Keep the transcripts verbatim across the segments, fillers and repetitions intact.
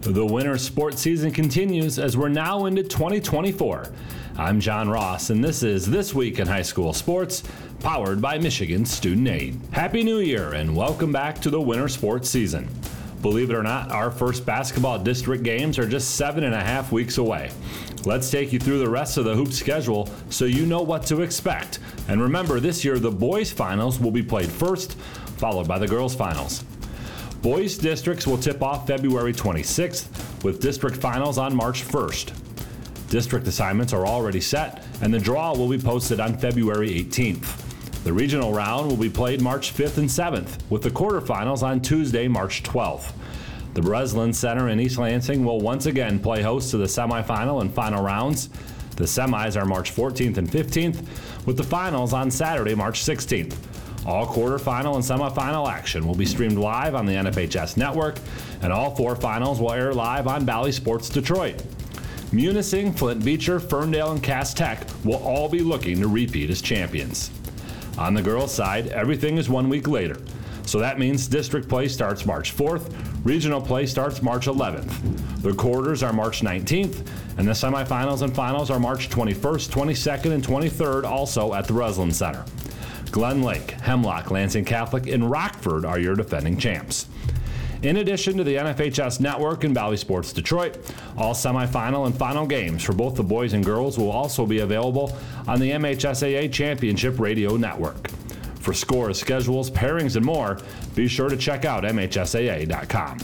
The winter sports season continues as we're now into twenty twenty-four. I'm John Ross, and this is This Week in High School Sports, powered by Michigan Student Aid. Happy New Year, and welcome back to the winter sports season. Believe it or not, our first basketball district games are just seven and a half weeks away. Let's take you through the rest of the hoop schedule so you know what to expect. And remember, this year the boys' finals will be played first, followed by the girls' finals. Boys districts will tip off February twenty-sixth, with district finals on March first. District assignments are already set, and the draw will be posted on February eighteenth. The regional round will be played March fifth and seventh, with the quarterfinals on Tuesday, March twelfth. The Breslin Center in East Lansing will once again play host to the semifinal and final rounds. The semis are March fourteenth and fifteenth, with the finals on Saturday, March sixteenth. All quarterfinal and semifinal action will be streamed live on the N F H S network, and all four finals will air live on Bally Sports Detroit. Munising, Flint Beecher, Ferndale, and Cass Tech will all be looking to repeat as champions. On the girls' side, everything is one week later. So that means district play starts March fourth, regional play starts March eleventh. The quarters are March nineteenth, and the semifinals and finals are March twenty-first, twenty-second, and twenty-third, also at the Breslin Center. Glen Lake, Hemlock, Lansing Catholic, and Rockford are your defending champs. In addition to the N F H S Network and Bally Sports Detroit, all semifinal and final games for both the boys and girls will also be available on the M H S A A Championship Radio Network. For scores, schedules, pairings, and more, be sure to check out M H S A A dot com.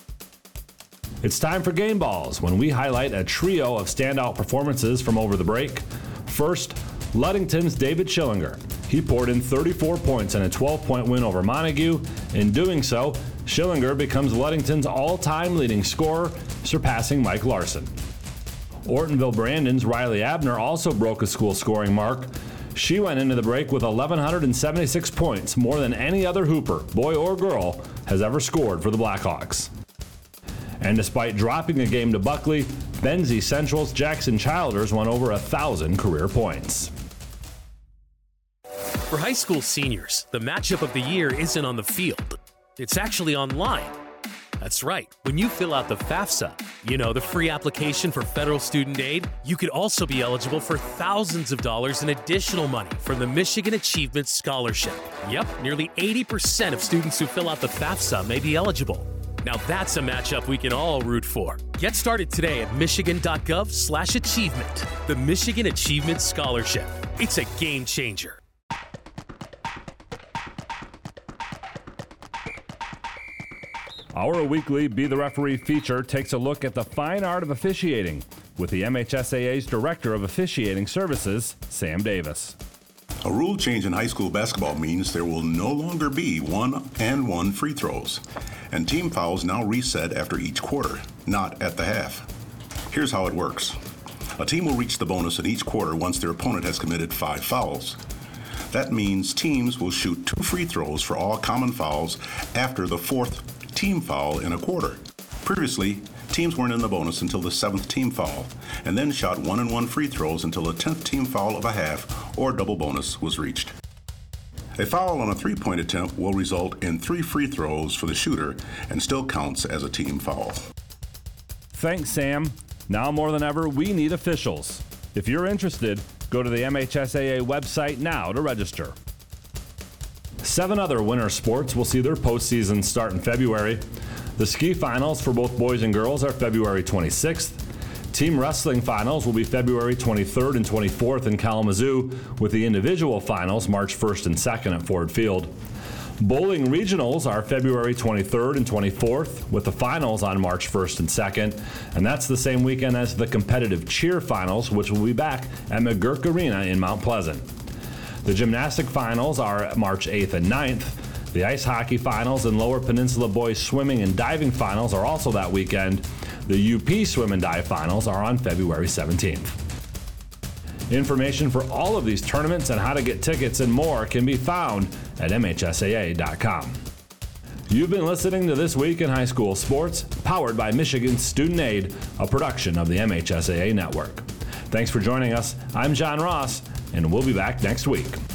It's time for Game Balls, when we highlight a trio of standout performances from over the break. First, Ludington's David Schillinger. He poured in thirty-four points in a twelve-point win over Montague. In doing so, Schillinger becomes Ludington's all-time leading scorer, surpassing Mike Larson. Ortonville Brandon's Riley Abner also broke a school scoring mark. She went into the break with one thousand one hundred seventy-six points, more than any other hooper, boy or girl, has ever scored for the Blackhawks. And despite dropping a game to Buckley, Benzie Central's Jackson Childers won over a thousand career points. For high school seniors, the matchup of the year isn't on the field. It's actually online. That's right. When you fill out the FAFSA, you know, the free application for federal student aid, you could also be eligible for thousands of dollars in additional money from the Michigan Achievement Scholarship. Yep, nearly eighty percent of students who fill out the FAFSA may be eligible. Now that's a matchup we can all root for. Get started today at michigan.gov slash achievement. The Michigan Achievement Scholarship. It's a game changer. Our weekly Be the Referee feature takes a look at the fine art of officiating with the M H S A A's Director of Officiating Services, Sam Davis. A rule change in high school basketball means there will no longer be one and one free throws, and team fouls now reset after each quarter, not at the half. Here's how it works. A team will reach the bonus in each quarter once their opponent has committed five fouls. That means teams will shoot two free throws for all common fouls after the fourth team foul in a quarter. Previously, teams weren't in the bonus until the seventh team foul, and then shot one and one free throws until the tenth team foul of a half or double bonus was reached. A foul on a three-point attempt will result in three free throws for the shooter and still counts as a team foul. Thanks, Sam. Now more than ever, we need officials. If you're interested, go to the M H S A A website now to register. Seven other winter sports will see their postseason start in February. The ski finals for both boys and girls are February twenty-sixth. Team wrestling finals will be February twenty-third and twenty-fourth in Kalamazoo, with the individual finals March first and second at Ford Field. Bowling regionals are February twenty-third and twenty-fourth, with the finals on March first and second, and that's the same weekend as the competitive cheer finals, which will be back at McGurk Arena in Mount Pleasant. The gymnastic finals are March eighth and ninth. The ice hockey finals and Lower Peninsula boys swimming and diving finals are also that weekend. The U P swim and dive finals are on February seventeenth. Information for all of these tournaments and how to get tickets and more can be found at M H S A A dot com. You've been listening to This Week in High School Sports, powered by Michigan Student Aid, a production of the M H S A A Network. Thanks for joining us. I'm John Ross, and we'll be back next week.